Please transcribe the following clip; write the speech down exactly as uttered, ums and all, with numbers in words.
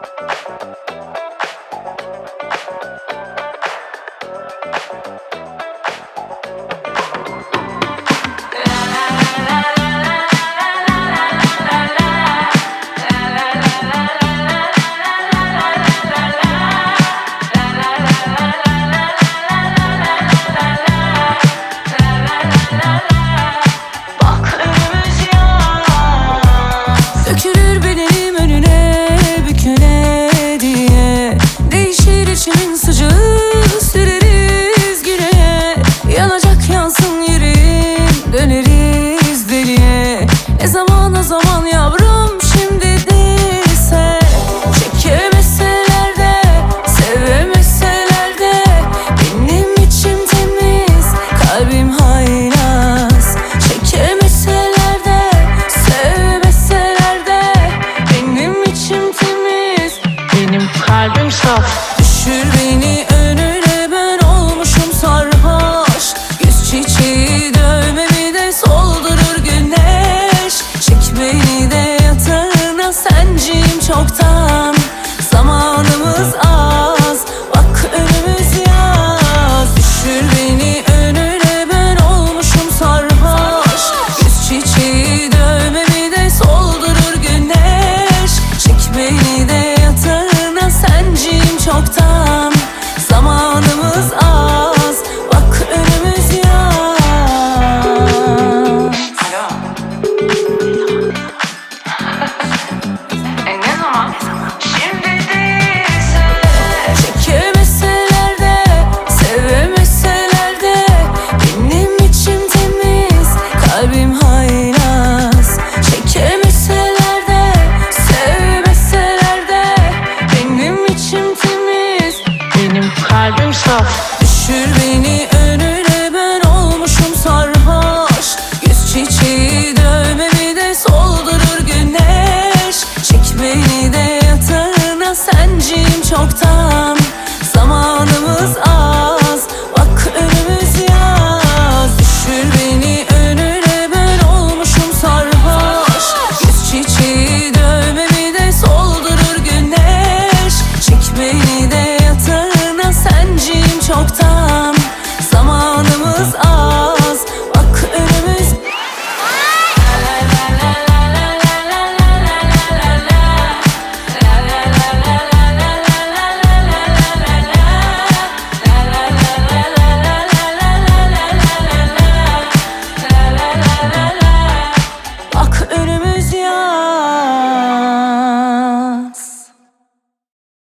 Dökülür bedenim önüne büküle diye, değişir içimin sıcağı, süreriz güneye. Yanacak yansın yerim, döneriz deliye. Ne zaman o zaman yavrum şimdi değilse, çekemeseler de sevemeseler de, benim içim temiz, kalbim haylaz. Çekemeseler de sevemeseler de, benim içim temiz, benim kalbim saf. Düşür beni önüne, ben olmuşum sarhoş. Yüz çiçeği dövmemi de soldurur güneş. Çek beni de yatağına, senciyim çoktan. Zamanımız az, bak önümüz yaz. Düşür beni önüne, ben olmuşum sarhoş. Yüz çiçeği dövmemi de soldurur güneş. Çek beni de yatağına, senciyim çoktan. Zamanımız az, bak önümüz yaz. Alo. E ne zaman? Şimdi değilse. Çekemeseler de sevemeseler de, benim içim temiz, kalbim haylaz. Çekemeseler de sevemeseler de, benim içim temiz, benim kalbim saf. Düşür beni önüne, ben olmuşum sarhoş. Yüz çiçeği dövmemi de soldurur güneş. Çek beni de yatağına, senciyim çoktan.